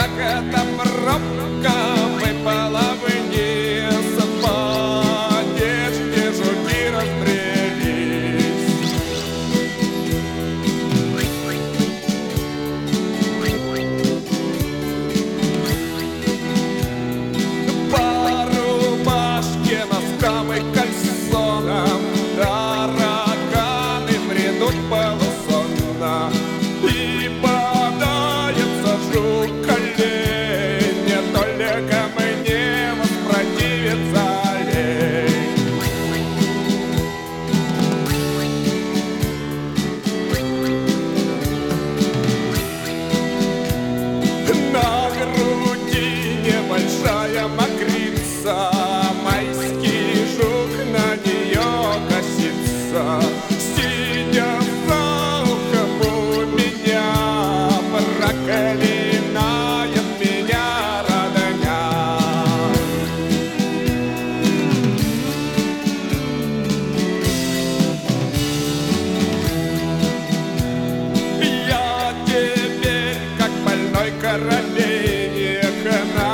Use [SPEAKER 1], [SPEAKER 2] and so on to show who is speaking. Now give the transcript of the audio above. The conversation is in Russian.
[SPEAKER 1] как эта пробка выпала вниз. По одежде жуки разбрелись. По рубашке, носкам и кальсонам тараканы бредут полусонно. И бодается жук-олень, только мне воспротивится олень. На груди небольшая мокрица, майский жук на нее косится. Сидя за ухом у меня, проклинает меня родня. Я теперь как больной коробейник,